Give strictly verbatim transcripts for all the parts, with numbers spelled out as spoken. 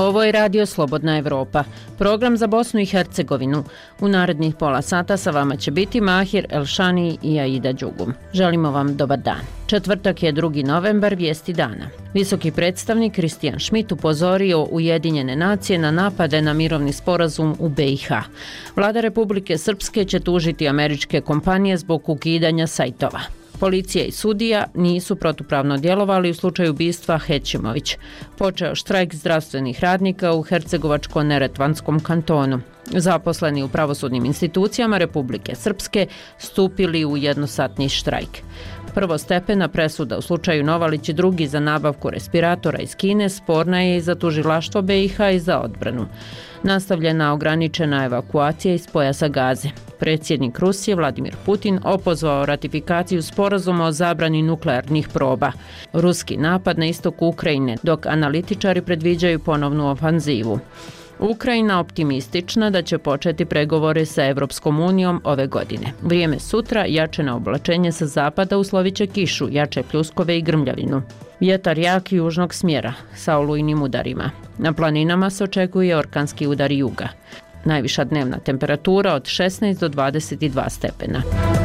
Ovo je Radio Slobodna Evropa, program za Bosnu i Hercegovinu. U narednih pola sata sa vama će biti Mahir Elšani i Aida Đugum. Želimo vam dobar dan. Četvrtak je drugi novembar, vijesti dana. Visoki predstavnik Kristijan Šmit upozorio Ujedinjene nacije na napade na mirovni sporazum u B i H. Vlada Republike Srpske će tužiti američke kompanije zbog ukidanja sajtova. Policija i sudija nisu protupravno djelovali u slučaju ubistva Hećimović. Počeo štrajk zdravstvenih radnika u Hercegovačko-Neretvanskom kantonu. Zaposleni u pravosudnim institucijama Republike Srpske stupili u jednosatni štrajk. Prvostepena presuda u slučaju Novalić i drugi za nabavku respiratora iz Kine sporna je i za tužilaštvo B i H i za odbranu. Nastavljena ograničena evakuacija iz pojasa Gaze. Predsjednik Rusije Vladimir Putin opozvao ratifikaciju sporazuma o zabrani nuklearnih proba. Ruski napad na istoku Ukrajine, dok analitičari predviđaju ponovnu ofanzivu. Ukrajina optimistična da će početi pregovore sa Evropskom unijom ove godine. Vrijeme sutra, jače na oblačenje sa zapada uslovit će kišu, jače pljuskove i grmljavinu. Vjetar jak južnog smjera sa olujnim udarima. Na planinama se očekuje orkanski udar juga. Najviša dnevna temperatura od šesnaest do dvadeset dva stepena.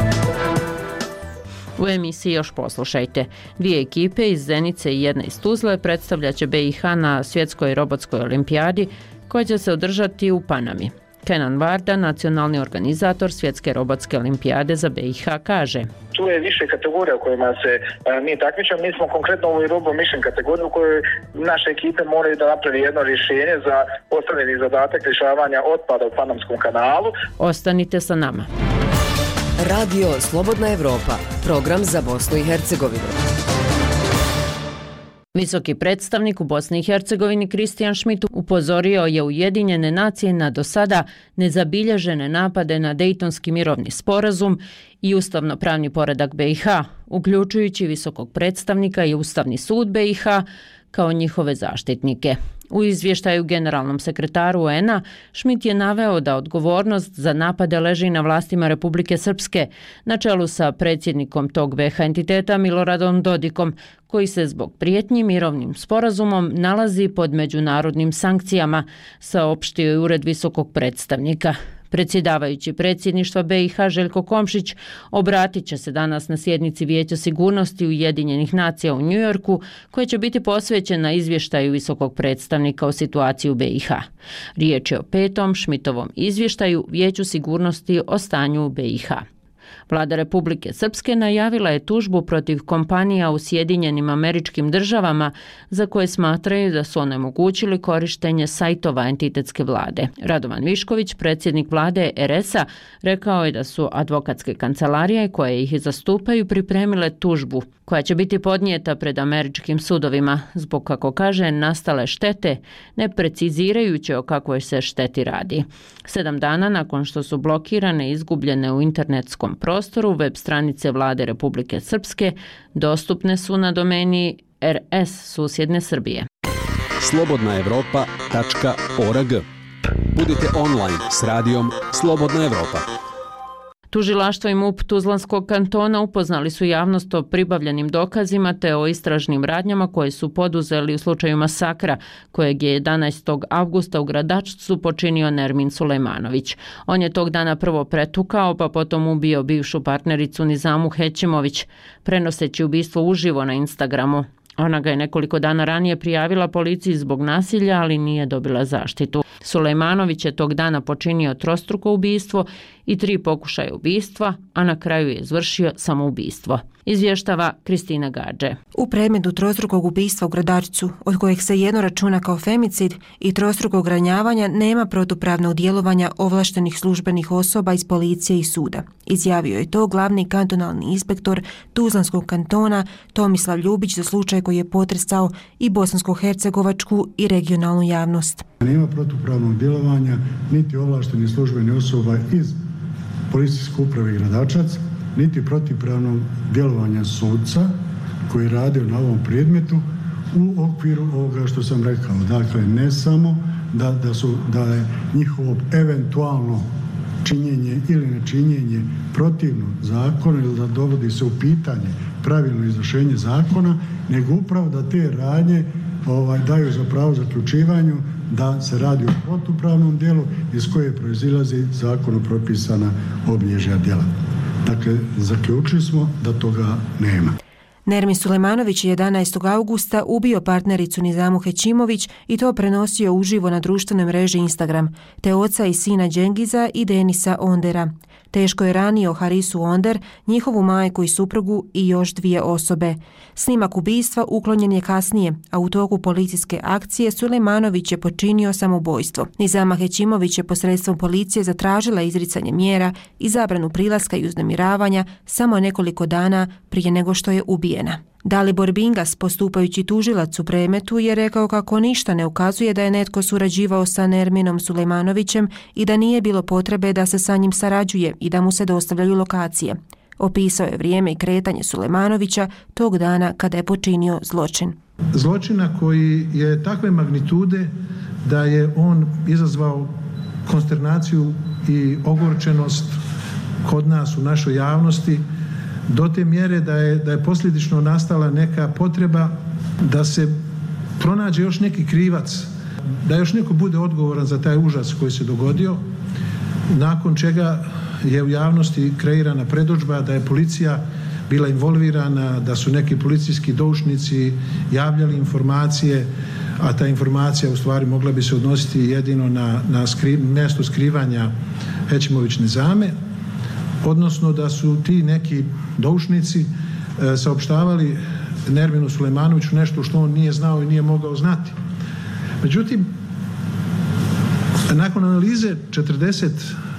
U emisiji još poslušajte. Dvije ekipe iz Zenice i jedna iz Tuzle predstavljat će B i H na svjetskoj robotskoj olimpijadi koja će se održati u Panami. Kenan Varda, nacionalni organizator svjetske robotske olimpijade za B i H, kaže: Tu je više kategorija u kojima se a, mi takmičimo. Mi smo konkretno u ovoj Robo Mission kategoriji u kojoj naše ekipe moraju da napravi jedno rješenje za postavljeni zadatak rješavanja otpada u Panamskom kanalu. Ostanite sa nama. Radio Slobodna Evropa, program za Bosnu i Hercegovinu. Visoki predstavnik u Bosni i Hercegovini Kristijan Šmit upozorio je Ujedinjene nacije na do sada nezabilježene napade na Dejtonski mirovni sporazum i ustavno-pravni poredak B i H, uključujući visokog predstavnika i Ustavni sud B i H kao njihove zaštitnike. U izvještaju generalnom sekretaru U N-a Šmit je naveo da odgovornost za napade leži na vlastima Republike Srpske, na čelu sa predsjednikom tog B i H entiteta Miloradom Dodikom, koji se zbog prijetnji mirovnim sporazumom nalazi pod međunarodnim sankcijama, saopštio je ured visokog predstavnika. Predsjedavajući predsjedništva B i H Željko Komšić obratit će se danas na sjednici Vijeća sigurnosti Ujedinjenih nacija u Njujorku, koja će biti posvećena izvještaju visokog predstavnika o situaciji u B i H. Riječ je o petom Šmitovom izvještaju Vijeću sigurnosti o stanju u B i H. Vlada Republike Srpske najavila je tužbu protiv kompanija u Sjedinjenim Američkim Državama za koje smatraju da su onemogućili korištenje sajtova entitetske vlade. Radovan Višković, predsjednik vlade R S-a, rekao je da su advokatske kancelarije koje ih zastupaju pripremile tužbu koja će biti podnijeta pred američkim sudovima zbog, kako kaže, nastale štete, ne precizirajući o kakvoj se šteti radi. Sedam dana nakon što su blokirane i izgubljene u internetskom prostoru, web stranice Vlade Republike Srpske dostupne su na domeni R S susjedne Srbije. slobodna evropa tačka org. Budite online s radijom Slobodna Evropa. Tužilaštvo i MUP Tuzlanskog kantona upoznali su javnost o pribavljenim dokazima te o istražnim radnjama koje su poduzeli u slučaju masakra kojeg je jedanaestog avgusta u Gradačcu počinio Nermin Sulejmanović. On je tog dana prvo pretukao pa potom ubio bivšu partnericu Nizamu Hećimović, prenoseći ubistvo uživo na Instagramu. Ona ga je nekoliko dana ranije prijavila policiji zbog nasilja, ali nije dobila zaštitu. Sulejmanović je tog dana počinio trostruko ubistvo i tri pokušaja ubistva, a na kraju je izvršio samoubistvo. Izvještava Kristina Gađe. U predmetu trostrukog ubistva u Gradačcu, od kojeg se jedno računa kao femicid, i trostrukog ranjavanja nema protupravnog djelovanja ovlaštenih službenih osoba iz policije i suda. Izjavio je to glavni kantonalni inspektor Tuzlanskog kantona Tomislav Ljubić za slučaj koji je potresao i bosansko-hercegovačku i regionalnu javnost. Nema protupravnog djelovanja niti ovlaštenih službenih osoba iz policijske uprave Gradačac, niti protivpravnog djelovanja sudca koji rade na ovom predmetu u okviru ovoga što sam rekao. Dakle, ne samo da, da, su, da je njihovo eventualno činjenje ili nečinjenje protivno zakonu ili da dovodi se u pitanje pravilno izvršenje zakona, nego upravo da te radnje ovaj, daju za pravo zaključivanju da se radi o protupravnom djelu iz koje proizilazi zakonom propisana obilježja djela. Dakle, zaključili smo da toga nema. Nermin Sulejmanović je jedanaestog augusta ubio partnericu Nizamu Hećimović i to prenosio uživo na društvenoj mreži Instagram, te oca i sina Džengiza i Denisa Ondera. Teško je ranio Harisu Onder, njihovu majku i suprugu i još dvije osobe. Snimak ubistva uklonjen je kasnije, a u toku policijske akcije Sulejmanović je počinio samoubojstvo. Nizama Hećimović je posredstvom policije zatražila izricanje mjera i zabranu prilaska i uznemiravanja samo nekoliko dana prije nego što je ubijena. Dalibor Bingas, postupajući tužilac u predmetu, je rekao kako ništa ne ukazuje da je netko surađivao sa Nerminom Sulejmanovićem i da nije bilo potrebe da se sa njim sarađuje i da mu se dostavljaju lokacije. Opisao je vrijeme i kretanje Sulejmanovića tog dana kada je počinio zločin. Zločina koji je takve magnitude da je on izazvao konsternaciju i ogorčenost kod nas u našoj javnosti, do te mjere da je, da je posljedično nastala neka potreba da se pronađe još neki krivac, da još neko bude odgovoran za taj užas koji se dogodio, nakon čega je u javnosti kreirana predodžba da je policija bila involvirana, da su neki policijski doušnici javljali informacije, a ta informacija u stvari mogla bi se odnositi jedino na, na skri, mjesto skrivanja Hećimović Nizame, odnosno da su ti neki doušnici e, saopštavali Nerminu Sulejmanoviću nešto što on nije znao i nije mogao znati. Međutim, nakon analize četrdeset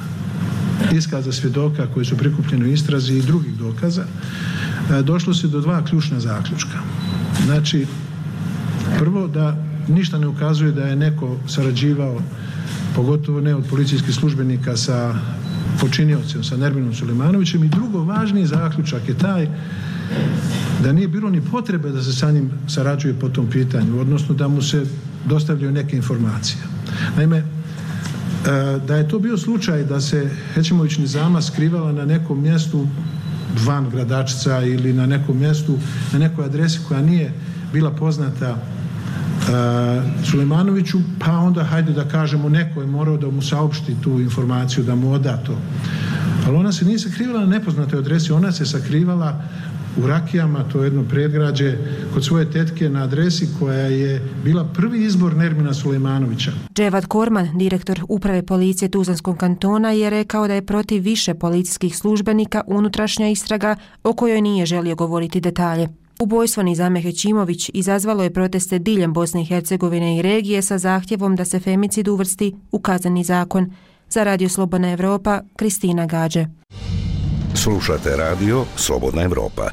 iskaza svjedoka koji su prikupljeni u istrazi i drugih dokaza, e, došlo se do dva ključna zaključka. Znači, prvo da ništa ne ukazuje da je neko sarađivao, pogotovo ne od policijskih službenika, sa počiniocem, sa Nerminom Sulejmanovićem, i drugo, važniji zaključak je taj da nije bilo ni potrebe da se sa njim sarađuje po tom pitanju, odnosno da mu se dostavljaju neke informacije. Naime, da je to bio slučaj da se Hećimović Nizama skrivala na nekom mjestu van Gradačca ili na nekom mjestu, na nekoj adresi koja nije bila poznata Sulejmanoviću, pa onda hajde da kažemo neko je morao da mu saopšti tu informaciju, da mu oda to. Ali ona se nije sakrivala na nepoznatoj adresi, ona se sakrivala u Rakijama, to je jedno predgrađe, kod svoje tetke na adresi koja je bila prvi izbor Nermina Sulejmanovića. Dževad Korman, direktor uprave policije Tuzlanskog kantona, je rekao da je protiv više policijskih službenika unutrašnja istraga o kojoj nije želio govoriti detalje. Ubojstvo Nizame Hećimović izazvalo je proteste diljem Bosne i Hercegovine i regije sa zahtjevom da se femicid uvrsti u kazneni zakon. Za Radio Slobodna Evropa, Kristina Gađe. Slušate Radio Slobodna Evropa.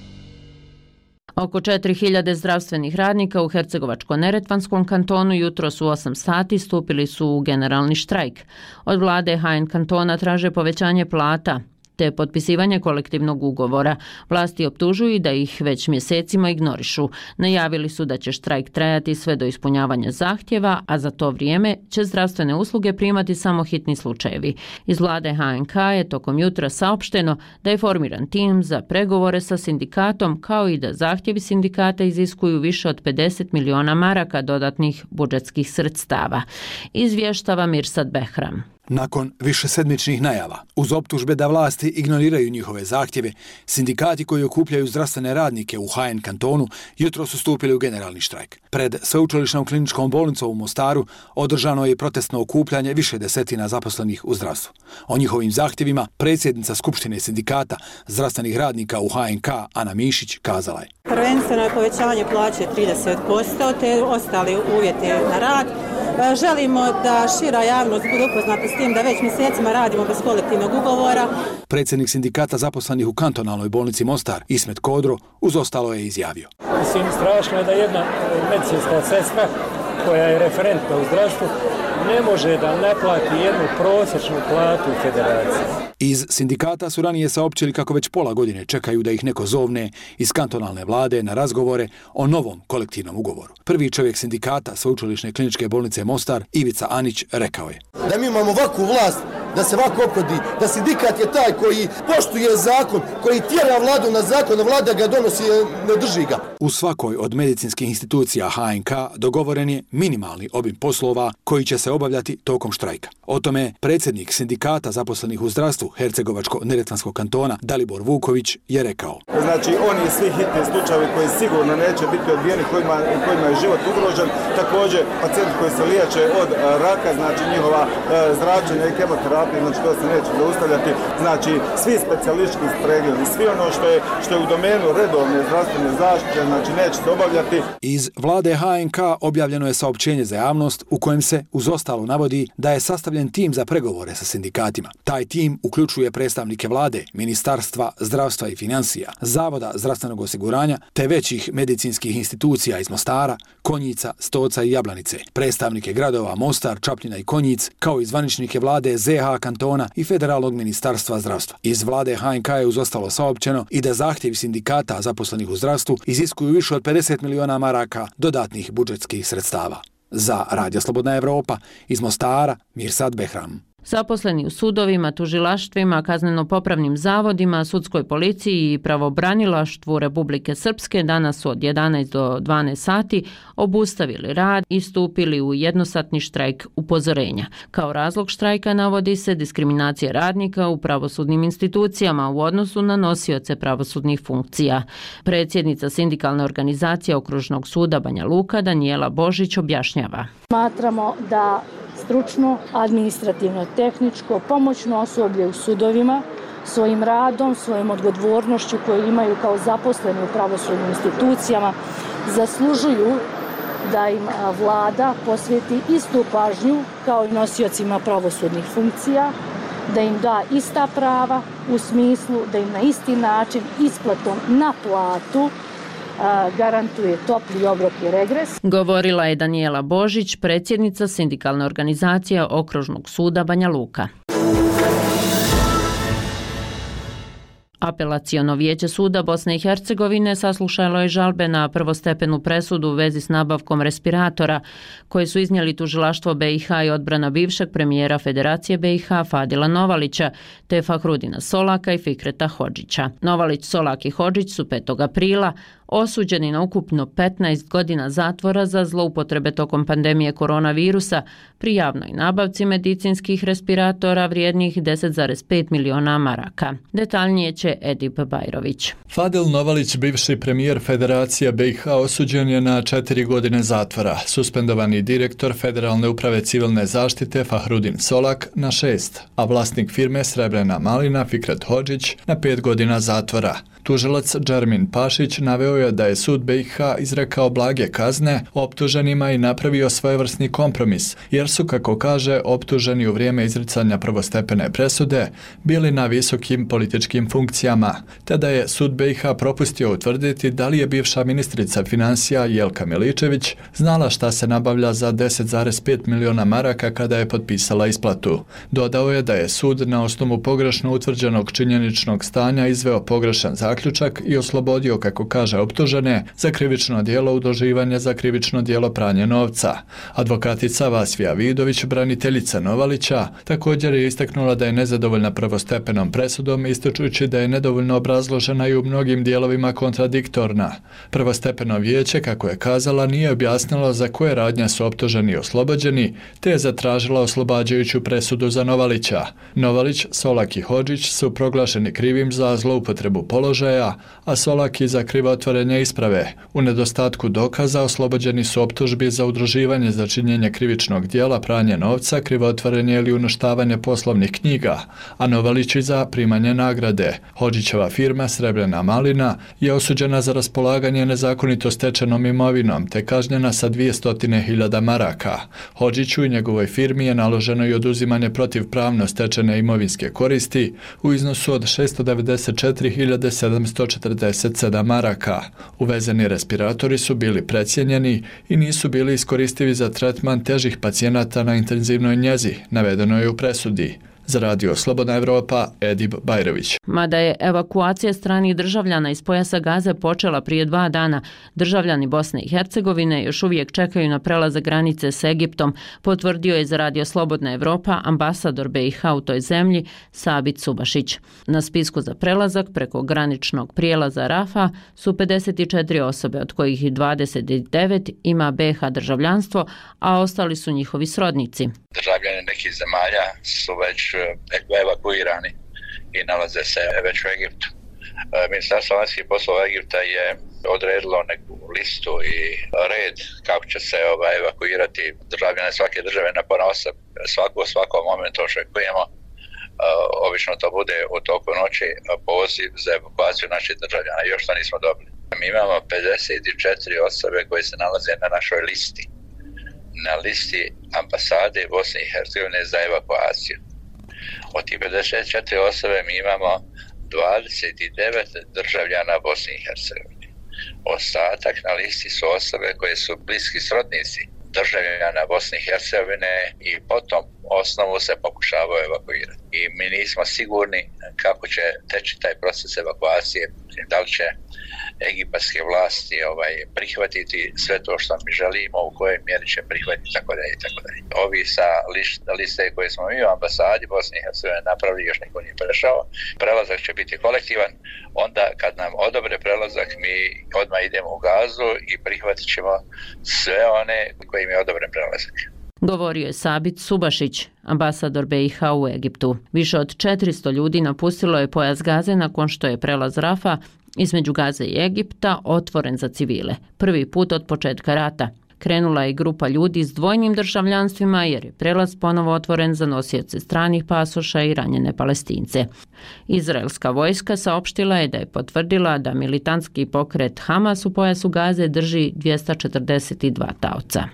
Oko četiri hiljade zdravstvenih radnika u Hercegovačko-neretvanskom kantonu jutros u osam sati stupili su u generalni štrajk. Od vlade H N kantona traže povećanje plata te potpisivanje kolektivnog ugovora. Vlasti optužuju da ih već mjesecima ignorišu. Najavili su da će štrajk trajati sve do ispunjavanja zahtjeva, a za to vrijeme će zdravstvene usluge primati samo hitni slučajevi. Iz vlade H N K je tokom jutra saopšteno da je formiran tim za pregovore sa sindikatom, kao i da zahtjevi sindikata iziskuju više od pedeset miliona maraka dodatnih budžetskih sredstava. Izvještava Mirsad Behram. Nakon višesedmičnih najava, uz optužbe da vlasti ignoriraju njihove zahtjeve, sindikati koji okupljaju zdravstvene radnike u H N kantonu jutro su stupili u generalni štrajk. Pred Sveučilišnom kliničkom bolnicom u Mostaru održano je protestno okupljanje više desetina zaposlenih u zdravstvu. O njihovim zahtjevima predsjednica Skupštine sindikata zdravstvenih radnika u H N K Ana Mišić kazala je: prvenstveno je povećanje plaće trideset posto te ostali uvjeti na rad. Želimo da šira javnost bude upoznata s tim da već mjesecima radimo bez kolektivnog ugovora. Predsjednik sindikata zaposlenih u kantonalnoj bolnici Mostar, Ismet Kodro, uz ostalo je izjavio: Mislim, strašno je da jedna medicinska sestra koja je referentna u zdravstvu ne može da naplati jednu prosječnu platu u federaciji. Iz sindikata su ranije saopćili kako već pola godine čekaju da ih neko zovne iz kantonalne vlade na razgovore o novom kolektivnom ugovoru. Prvi čovjek sindikata Sveučilišne kliničke bolnice Mostar, Ivica Anić, rekao je: da mi imamo ovakvu vlast da se ovako ophodi, da sindikat je taj koji poštuje zakon, koji tjera vladu na zakon, a vlada ga donosi, ne drži ga. U svakoj od medicinskih institucija H N K dogovoren je minimalni obim poslova koji će se obavljati tokom štrajka. O tome predsjednik sindikata zaposlenih u zdravstvu Hercegovačko-neretvanskog kantona Dalibor Vuković je rekao. Znači oni svi hitni slučajevi koji sigurno neće biti odbijeni, kojima, kojima je život ugrožen, također pacijenti koji se liječe od raka, znači njihova e, zračenja i kemoterapije, znači to se neće zaustavljati, znači svi specijalistički pregledi, svi ono što je, što je u domenu redovne zdravstvene zaštite, znači neće se obavljati. Iz vlade H N K objavljeno je saopćenje za javnost u kojem se uz ostalo navodi da je sastavljen tim za pregovore sa sindikatima. Taj tim uključuje predstavnike vlade, Ministarstva zdravstva i financija, Zavoda zdravstvenog osiguranja te većih medicinskih institucija iz Mostara, Konjica, Stoca i Jablanice, predstavnike gradova Mostar, Čapljina i Konjic, kao i zvaničnike vlade Z H kantona i Federalnog ministarstva zdravstva. Iz vlade H N K je uz ostalo saopćeno i da zahtjevi sindikata zaposlenih u zdravstvu iziskuju više od pedeset miliona maraka dodatnih budžetskih sredstava. Za Radio Slobodna Evropa iz Mostara, Mirsad Behram. Zaposleni u sudovima, tužilaštvima, kazneno-popravnim zavodima, sudskoj policiji i pravobranilaštvu Republike Srpske danas su od jedanaest do dvanaest sati obustavili rad i stupili u jednosatni štrajk upozorenja. Kao razlog štrajka navodi se diskriminacija radnika u pravosudnim institucijama u odnosu na nosioce pravosudnih funkcija. Predsjednica sindikalne organizacije Okružnog suda Banja Luka Danijela Božić objašnjava. Smatramo da stručno, administrativno, tehničko, pomoćno osoblje u sudovima svojim radom, svojom odgovornošću koju imaju kao zaposleni u pravosudnim institucijama zaslužuju da im vlada posveti istu pažnju kao i nosiocima pravosudnih funkcija, da im da ista prava u smislu da im na isti način isplatom na platu garantuje topli obrok i regres. Govorila je Danijela Božić, predsjednica sindikalne organizacije Okružnog suda Banja Luka. Apelaciono vijeće suda Bosne i Hercegovine saslušalo je žalbe na prvostepenu presudu u vezi s nabavkom respiratora koje su iznijeli tužilaštvo B i H i odbrana bivšeg premijera Federacije B i H Fadila Novalića te Fahrudina Solaka i Fikreta Hodžića. Novalić, Solak i Hodžić su petog aprila osuđeni na ukupno petnaest godina zatvora za zloupotrebe tokom pandemije koronavirusa pri javnoj nabavci medicinskih respiratora vrijednih deset zarez pet miliona maraka. Detaljnije će Edip Bajrović. Fadil Novalić, bivši premijer Federacije B i H, osuđen je na četiri godine zatvora. Suspendovani direktor Federalne uprave civilne zaštite Fahrudin Solak na šest, a vlasnik firme Srebrena malina Fikret Hodžić na pet godina zatvora. Tužilac Džermin Pašić naveo je da je sud B i H izrekao blage kazne optuženima i napravio svojevrsni kompromis, jer su, kako kaže, optuženi u vrijeme izricanja prvostepene presude bili na visokim političkim funkcijama, te da je sud B i H propustio utvrditi da li je bivša ministrica financija Jelka Miličević znala šta se nabavlja za deset zarez pet miliona maraka kada je potpisala isplatu. Dodao je da je sud na osnovu pogrešno utvrđenog činjeničnog stanja izveo pogrešan zakon zaključak i oslobodio, kako kaže, optužene za krivično djelo udruživanja za krivično djelo pranje novca. Advokatica Vasvija Vidović, braniteljica Novalića, također je istaknula da je nezadovoljna prvostepenom presudom, ističući da je nedovoljno obrazložena i u mnogim dijelovima kontradiktorna. Prvostepeno vijeće, kako je kazala, nije objasnilo za koje radnje su optuženi i oslobođeni, te je zatražila oslobađajuću presudu za Novalića. Novalić, Solak i Hodžić su proglašeni krivim za zloupotrebu položaja, a Solak i za krivotvorenje isprave. U nedostatku dokaza oslobođeni su optužbi za udruživanje za činjenje krivičnog djela, pranje novca, krivotvorenje ili uništavanje poslovnih knjiga, a Novalić i za primanje nagrade. Hodžićeva firma Srebrena malina je osuđena za raspolaganje nezakonito stečenom imovinom te kažnjena sa dvjesto hiljada maraka. Hodžiću i njegovoj firmi je naloženo i oduzimanje protivpravno stečene imovinske koristi u iznosu od šesto devedeset četiri hiljade sedamsto četrdeset sedam maraka. Uvezeni respiratori su bili precijenjeni i nisu bili iskoristivi za tretman težih pacijenata na intenzivnoj njezi, navedeno je u presudi. Za radio Slobodna Evropa, Edib Bajrović. Mada je evakuacija stranih državljana iz pojasa Gaze počela prije dva dana, državljani Bosne i Hercegovine još uvijek čekaju na prelazak granice s Egiptom, potvrdio je za radio Slobodna Evropa ambasador B i H u toj zemlji Sabit Subašić. Na spisku za prelazak preko graničnog prijelaza Rafa su pedeset četiri osobe, od kojih dvadeset devet ima B H državljanstvo, a ostali su njihovi srodnici. Državljani nekih zemalja su već evakuirani i nalaze se već u Egiptu. Ministarstvo vanjskih poslova Egipta je odredilo neku listu i red kako će se ovaj, evakuirati državljane svake države na ponaosob. Svako, svako momentu očekujemo. Obično to bude u toku noći poziv za evakuaciju naših državljana. Još to nismo dobili. Mi imamo pedeset četiri osobe koje se nalaze na našoj listi. Na listi ambasade Bosne i Hercegovine za evakuaciju. Od tih pedeset četiri osobe mi imamo dvadeset devet državljana Bosne i Hercegovine. Ostatak na listi su osobe koje su bliski srodnici državljana Bosne i Hercegovine i potom osnovu se pokušavaju evakuirati. I mi nismo sigurni kako će teći taj proces evakuacije, da li će egipatske vlasti ovaj, prihvatiti sve to što mi želimo, u kojoj mjeri će prihvatiti, tako dalje i tako dalje. Ovi sa liste koje smo mi u ambasadi Bosne i Hercegovine napravili, još niko nije prešao. Prelazak će biti kolektivan, onda kad nam odobre prelazak, mi odmah idemo u Gazu i prihvatit ćemo sve one koji im je odobren prelazak. Govorio je Sabit Subašić, ambasador B i H u Egiptu. Više od četiristo ljudi napustilo je pojas Gaze nakon što je prelaz Rafa između Gaze i Egipta otvoren za civile. Prvi put od početka rata. Krenula je grupa ljudi s dvojnim državljanstvima jer je prelaz ponovo otvoren za nosioce stranih pasoša i ranjene Palestince. Izraelska vojska saopštila je da je potvrdila da militantski pokret Hamas u pojasu Gaze drži dvjesto četrdeset dva taoca.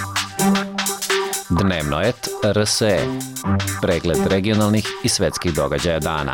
Dnevnoet R S E. Pregled regionalnih i svetskih događaja dana.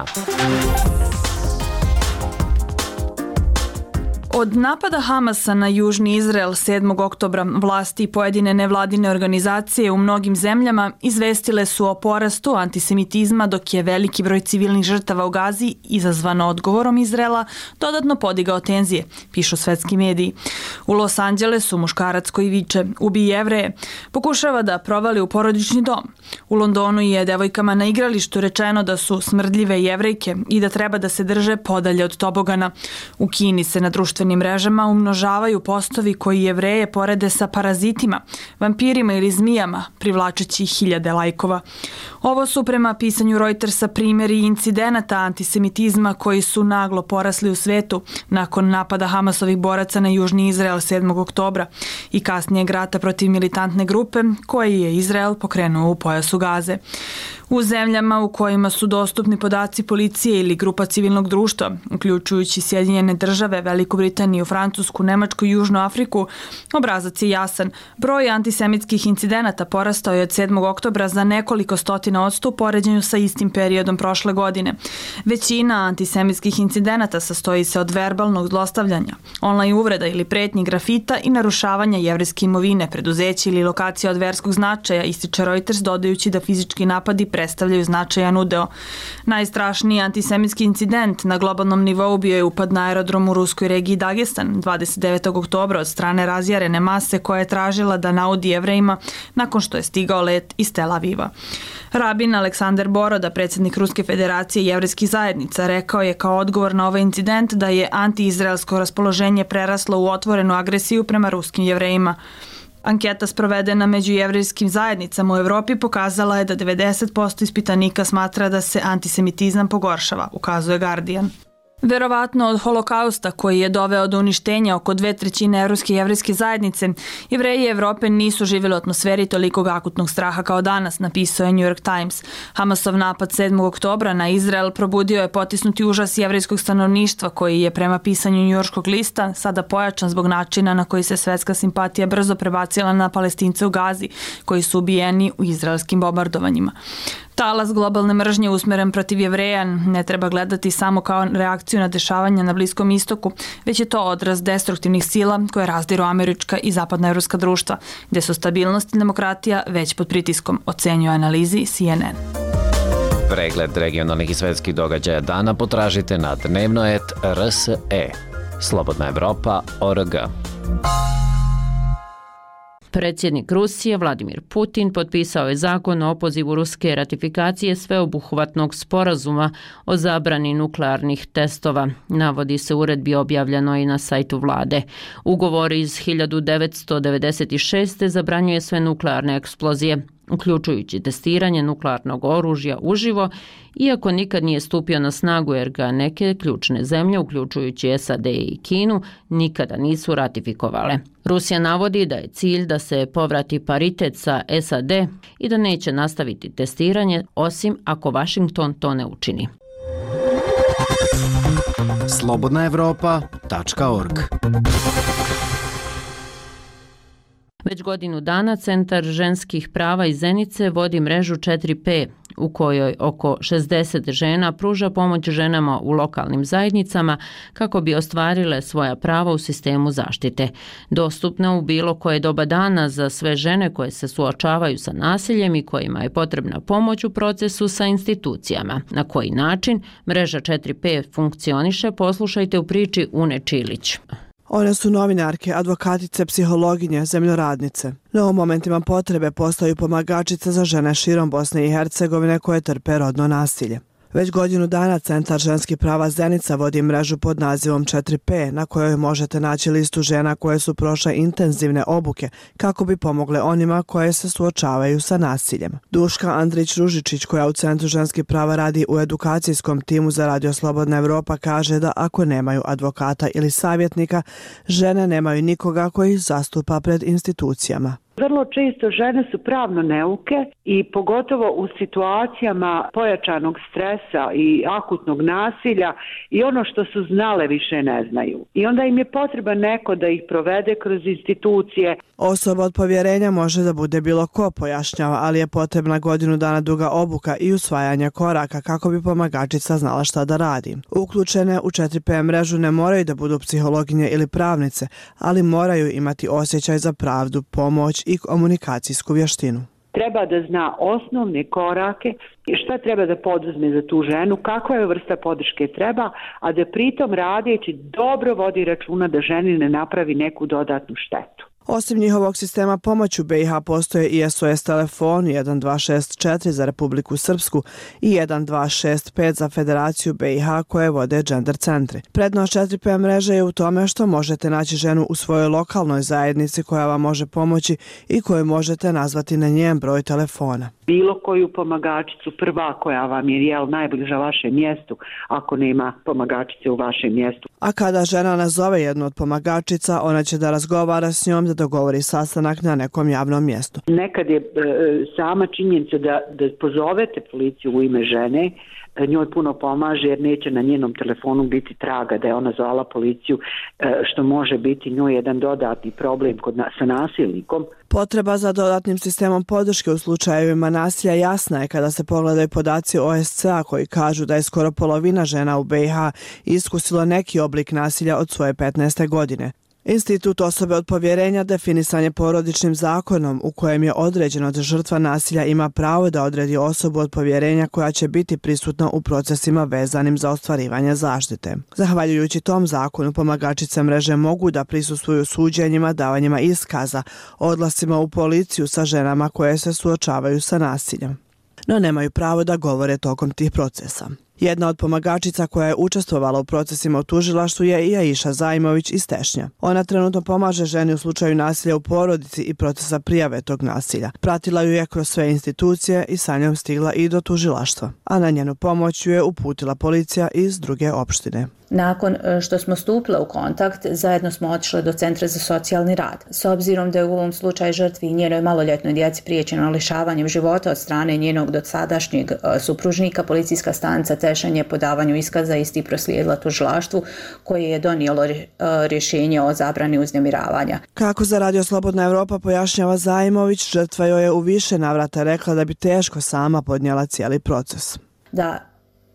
Od napada Hamasa na južni Izrael sedmog oktobra vlasti i pojedine nevladine organizacije u mnogim zemljama izvestile su o porastu antisemitizma, dok je veliki broj civilnih žrtava u Gazi izazvano odgovorom Izraela dodatno podigao tenzije, pišu svetski mediji. U Los Angelesu muškarac koji viče "Ubij Jevreje" pokušava da provali u porodični dom. U Londonu je devojkama na igralištu rečeno da su smrdljive Jevrejke i da treba da se drže podalje od tobogana. U Kini se na društvenim mrežama umnožavaju postovi koji Jevreje porede sa parazitima, vampirima ili zmijama, privlačeći hiljade lajkova. Ovo su prema pisanju Reutersa primjeri incidenata antisemitizma koji su naglo porasli u svetu nakon napada Hamasovih boraca na južni Izrael sedmog oktobra i kasnijeg rata protiv militantne grupe koji je Izrael pokrenuo u pojasu Gaze. U zemljama u kojima su dostupni podaci policije ili grupa civilnog društva, uključujući Sjedinjene države, Veliku Britaniju, Francusku, Nemačku i Južnu Afriku, obrazac je jasan. Broj antisemitskih incidenata porastao je od sedmog oktobra za nekoliko stotina odsto u poređenju sa istim periodom prošle godine. Većina antisemitskih incidenata sastoji se od verbalnog zlostavljanja, online uvreda ili pretnji grafita i narušavanja jevrejske imovine, preduzeća ili lokacija od verskog značaja, ističe Reuters dodajući da fizički napadi predstavljaju značajan udeo. Najstrašniji antisemitski incident na globalnom nivou bio je upad na aerodrom u ruskoj regiji Dagestan dvadeset devetog oktobra od strane razjarene mase koja je tražila da naudi Jevrejima nakon što je stigao let iz Tel Aviva. Rabin Aleksandar Boroda, predsjednik Ruske federacije jevrejskih zajednica, rekao je kao odgovor na ovaj incident da je antiizraelsko raspoloženje preraslo u otvorenu agresiju prema ruskim Jevrejima. Anketa sprovedena među jevrejskim zajednicama u Evropi pokazala je da devedeset posto ispitanika smatra da se antisemitizam pogoršava, ukazuje Guardian. Verovatno od holokausta koji je doveo do uništenja oko dve trećine evropske jevrejske zajednice, Jevreji Evrope nisu živjeli u atmosferi tolikog akutnog straha kao danas, napisao je New York Times. Hamasov napad sedmog oktobra na Izrael probudio je potisnuti užas jevrejskog stanovništva koji je prema pisanju njujorškog lista sada pojačan zbog načina na koji se svetska simpatija brzo prebacila na Palestince u Gazi, koji su ubijeni u izraelskim bombardovanjima. Talas globalne mržnje usmeren protiv Jevreja ne treba gledati samo kao reakciju na dešavanja na Bliskom istoku, već je to odraz destruktivnih sila koje razdiru američka i zapadna evropska društva, gde su stabilnost i demokratija već pod pritiskom, ocenjuje analizi C N N. Pregled regionalnih i svetskih događaja dana potražite na dnevnoet tačka r s e. Slobodna Evropa tačka org. Predsjednik Rusije Vladimir Putin potpisao je zakon o opozivu ruske ratifikacije sveobuhvatnog sporazuma o zabrani nuklearnih testova. Navodi se u uredbi objavljenoj na sajtu vlade. Ugovor iz hiljadu devetsto devedeset šeste. zabranjuje sve nuklearne eksplozije, uključujući testiranje nuklearnog oružja uživo, iako nikad nije stupio na snagu jer ga neke ključne zemlje, uključujući S A D i Kinu, nikada nisu ratifikovale. Rusija navodi da je cilj da se povrati paritet sa S A D i da neće nastaviti testiranje, osim ako Washington to ne učini. slobodna evropa tačka org. Već godinu dana Centar ženskih prava iz Zenice vodi mrežu četiri P, u kojoj oko šezdeset žena pruža pomoć ženama u lokalnim zajednicama kako bi ostvarile svoja prava u sistemu zaštite. Dostupna u bilo koje doba dana za sve žene koje se suočavaju sa nasiljem i kojima je potrebna pomoć u procesu sa institucijama. Na koji način mreža četiri P funkcioniše, poslušajte u priči Une Čilić. One su novinarke, advokatice, psihologinje, zemljoradnice. No u momentima potrebe postaju pomagačice za žene širom Bosne i Hercegovine koje trpe rodno nasilje. Već godinu dana Centar ženskih prava Zenica vodi mrežu pod nazivom četiri P, na kojoj možete naći listu žena koje su prošle intenzivne obuke kako bi pomogle onima koje se suočavaju sa nasiljem. Duška Andrić-Ružičić, koja u Centru ženskih prava radi u edukacijskom timu za Radio Slobodna Evropa, kaže da ako nemaju advokata ili savjetnika, žene nemaju nikoga koji ih zastupa pred institucijama. Vrlo često žene su pravno neuke i pogotovo u situacijama pojačanog stresa i akutnog nasilja i ono što su znale više ne znaju. I onda im je potreban neko da ih provede kroz institucije. Osoba od povjerenja može da bude bilo ko, pojašnjava, ali je potrebna godinu dana duga obuka i usvajanja koraka kako bi pomagačica znala šta da radi. Uključene u četiri P mrežu ne moraju da budu psihologinje ili pravnice, ali moraju imati osjećaj za pravdu, pomoć i komunikacijsku vještinu. Treba da zna osnovne korake, šta treba da poduzme za tu ženu, kakva je vrsta podrške treba, a da pritom radeći dobro vodi računa da ženi ne napravi neku dodatnu štetu. Osim njihovog sistema pomoći u B i H postoje i S O S telefon jedan dva šest četiri za Republiku Srpsku i jedan dva šest pet za Federaciju B i H koje vode gender centri. Prednost četiri P mreže je u tome što možete naći ženu u svojoj lokalnoj zajednici koja vam može pomoći i koju možete nazvati na njen broj telefona. Bilo koju pomagačicu, prva koja vam je jel, najbliža vašem mjestu, ako nema pomagačice u vašem mjestu. A kada žena nazove jednu od pomagačica, ona će da razgovara s njom da dogovori sastanak na nekom javnom mjestu. Nekad je e, sama činjenica da, da pozovete policiju u ime žene, njoj puno pomaže jer neće na njenom telefonu biti traga da je ona zvala policiju, što može biti njoj jedan dodatni problem kod na, sa nasilnikom. Potreba za dodatnim sistemom podrške u slučajevima nasilja jasna je kada se pogledaju podaci O S C A koji kažu da je skoro polovina žena u B i H iskusilo neki oblik nasilja od svoje petnaeste godine. Institut osobe od povjerenja definisan je porodičnim zakonom u kojem je određeno da žrtva nasilja ima pravo da odredi osobu od povjerenja koja će biti prisutna u procesima vezanim za ostvarivanje zaštite. Zahvaljujući tom zakonu, pomagačice mreže mogu da prisustvuju suđenjima, davanjima iskaza, odlascima u policiju sa ženama koje se suočavaju sa nasiljem, no nemaju pravo da govore tokom tih procesa. Jedna od pomagačica koja je učestvovala u procesima u tužilaštvu je i Aisha Zajmović iz Tešnja. Ona trenutno pomaže ženi u slučaju nasilja u porodici i procesa prijave tog nasilja. Pratila ju je kroz sve institucije i sa njom stigla i do tužilaštva, a na njenu pomoć ju je uputila policija iz druge opštine. Nakon što smo stupile u kontakt, zajedno smo otišli do Centra za socijalni rad. S obzirom da je u ovom slučaju žrtvi i njenoj maloljetnoj djeci priječeno lišavanjem života od strane njenog dosadašnjeg supružnika, policijska stanica Tešanj je po davanju iskaza isti proslijedila tužilaštvu koje je donijelo rješenje o zabrani uznemiravanja. Kako za Radio Slobodna Evropa pojašnjava Zajmović, žrtva joj je u više navrata rekla da bi teško sama podnijela cijeli proces. Da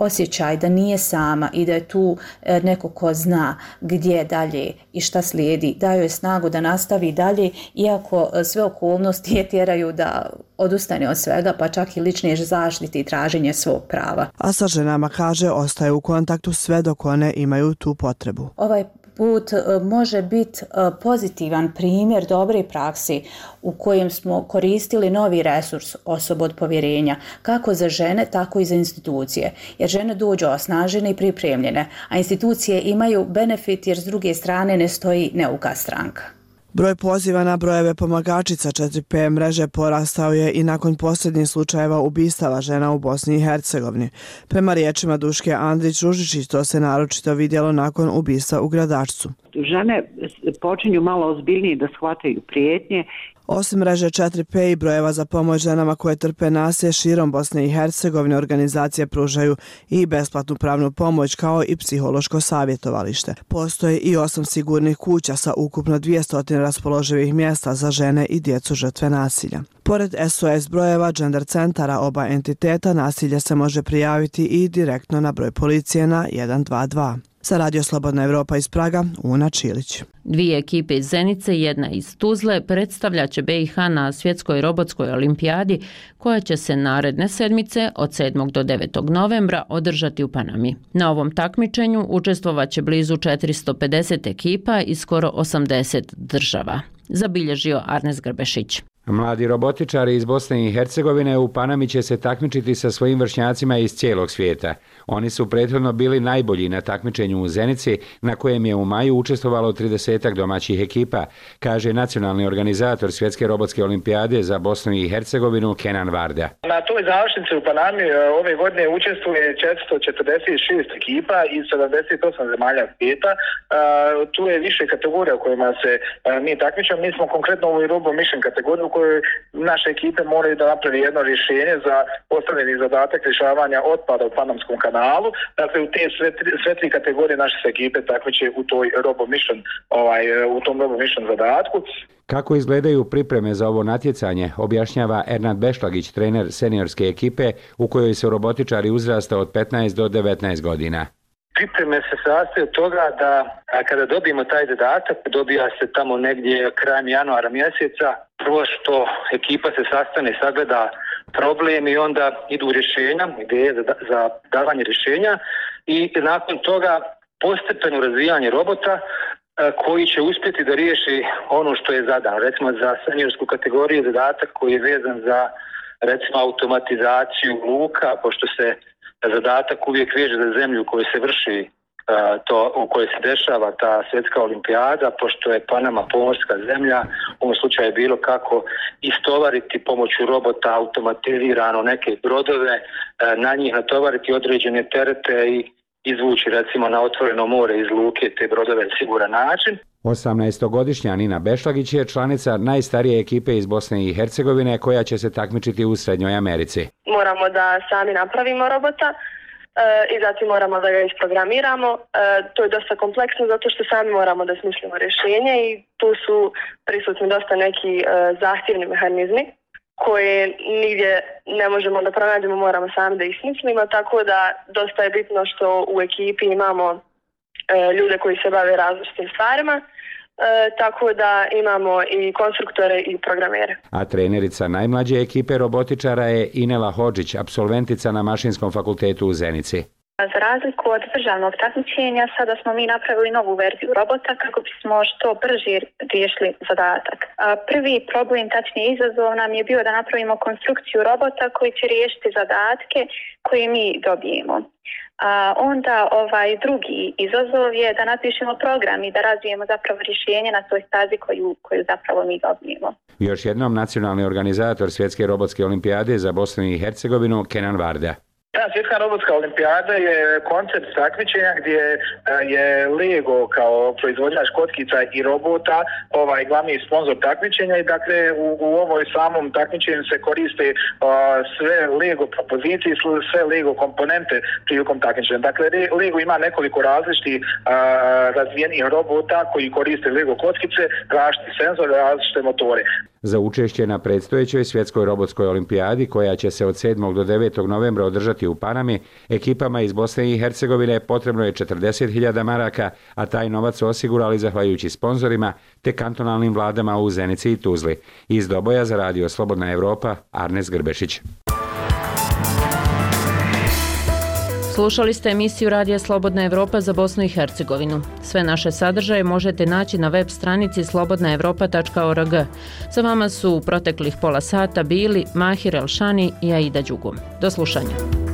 osjećaj da nije sama i da je tu neko ko zna gdje dalje i šta slijedi, daje joj snagu da nastavi dalje, iako sve okolnosti je tjeraju da odustane od svega, pa čak i lične zaštite i traženje svog prava. A sa ženama, kaže, ostaje u kontaktu sve dok one imaju tu potrebu. Ovaj put može biti pozitivan primjer dobre prakse u kojem smo koristili novi resurs osoba od povjerenja, kako za žene, tako i za institucije. Jer žene dođu osnažene i pripremljene, a institucije imaju benefit jer s druge strane ne stoji neuka stranka. Broj poziva na brojeve pomagačica četiri P mreže porastao je i nakon posljednjih slučajeva ubistava žena u Bosni i Hercegovini. Prema riječima Duške Andrić-Ružičić, to se naročito vidjelo nakon ubistva u Gradačcu. Žene počinju malo ozbiljnije da shvataju prijetnje. Osim mreže četiri P i brojeva za pomoć ženama koje trpe nasilje širom Bosne i Hercegovine, organizacije pružaju i besplatnu pravnu pomoć kao i psihološko savjetovalište. Postoje i osam sigurnih kuća sa ukupno dvjesto raspoloživih mjesta za žene i djecu žrtve nasilja. Pored S O S brojeva gender centara oba entiteta, nasilje se može prijaviti i direktno na broj policije na jedan dva dva. Za Radio Slobodna Evropa iz Praga, Una Čilić. Dvije ekipe iz Zenice, jedna iz Tuzle, predstavljaće B i H na Svjetskoj robotskoj olimpijadi koja će se naredne sedmice od sedmog do devetog novembra održati u Panami. Na ovom takmičenju učestvovaće blizu četiristo pedeset ekipa iz skoro osamdeset država. Zabilježio Arnes Grbešić. Mladi robotičari iz Bosne i Hercegovine u Panami će se takmičiti sa svojim vršnjacima iz cijelog svijeta. Oni su prethodno bili najbolji na takmičenju u Zenici, na kojem je u maju učestvovalo tridesetak domaćih ekipa, kaže nacionalni organizator Svjetske robotske olimpijade za Bosnu i Hercegovinu Kenan Varda. Na toj završnici u Panami ove godine učestvuje četiristo četrdeset šest ekipa iz sedamdeset osam zemalja svijeta. Tu je više kategorija u kojima se mi takmičimo. Mi smo konkretno u Robo Mission kategoriju u kojoj naše ekipe moraju da napravi jedno rješenje za postavljeni zadatak rješavanja otpada u Panamskom kanalu. Dakle, u te sve tri, sve tri kategorije naše se ekipe takmiče u toj Robo Mission, ovaj, u tom Robo Mission zadatku. Kako izgledaju pripreme za ovo natjecanje, objašnjava Ernad Bešlagić, trener seniorske ekipe u kojoj su robotičari uzrasta od petnaest do devetnaest godina. Pripreme se sastoje od toga da kada dobijemo taj zadatak, dobija se tamo negdje krajem januara mjeseca, prvo što ekipa se sastane, sagleda problem i onda idu rješenja, ideje za, za davanje rješenja i nakon toga postepeno razvijanje robota koji će uspjeti da riješi ono što je zadano. Recimo za seniorsku kategoriju zadatak koji je vezan za recimo automatizaciju luka, pošto se zadatak uvijek veže za zemlju u kojoj se vrši to, u kojoj se dešava ta svjetska olimpijada, pošto je Panama pomorska zemlja, u ovom slučaju je bilo kako istovariti pomoću robota automatizirano neke brodove, na njih natovariti određene terete i izvući recimo na otvoreno more iz luke te brodove na siguran način. osamnaestogodišnja Nina Bešlagić je članica najstarije ekipe iz Bosne i Hercegovine koja će se takmičiti u Srednjoj Americi. Moramo da sami napravimo robota e, i zatim moramo da ga isprogramiramo. E, to je dosta kompleksno zato što sami moramo da smislimo rješenje i tu su prisutni dosta neki e, zahtjevni mehanizmi koje nigdje ne možemo da pronađemo, moramo sami da ih smislimo, tako da dosta je bitno što u ekipi imamo e, ljude koji se bave različitim stvarima, e, tako da imamo i konstruktore i programere. A trenerica najmlađe ekipe robotičara je Inela Hodžić, apsolventica na Mašinskom fakultetu u Zenici. Za razliku od državnog takmičenja, sada smo mi napravili novu verziju robota kako bismo što brže riješili zadatak. Prvi problem, tačnije izazov, nam je bio da napravimo konstrukciju robota koji će riješiti zadatke koje mi dobijemo. A onda ovaj drugi izazov je da napišemo program i da razvijemo zapravo rješenje na toj stazi koju, koju zapravo mi dobijemo. Još jednom nacionalni organizator Svjetske robotske olimpijade za Bosnu i Hercegovinu Kenan Varda. Ta svjetska robotska olimpijada je koncept takmičenja gdje je Lego kao proizvođač kockica i robota ovaj glavni sponsor takmičenja i dakle u, u ovoj samom takmičenju se koriste uh, sve Lego propozicije, sve Lego komponente prilikom takmičenja. Dakle, Lego ima nekoliko različitih uh, razvijenih robota koji koriste Lego kockice, različite senzore, različite motore. za učešće na predstojećoj svjetskoj robotskoj olimpijadi koja će se od sedmog do devetog novembra održati u Panami, ekipama iz Bosne i Hercegovine potrebno je četrdeset hiljada maraka, a taj novac su osigurali zahvaljujući sponzorima te kantonalnim vladama u Zenici i Tuzli. Iz Doboja za radio Slobodna Evropa, Arnes Grbešić. Slušali ste emisiju Radija Slobodna Evropa za Bosnu i Hercegovinu. Sve naše sadržaje možete naći na web stranici slobodna evropa tačka org. Sa vama su u proteklih pola sata bili Mahir Elšani i Aida Đugum. Do slušanja.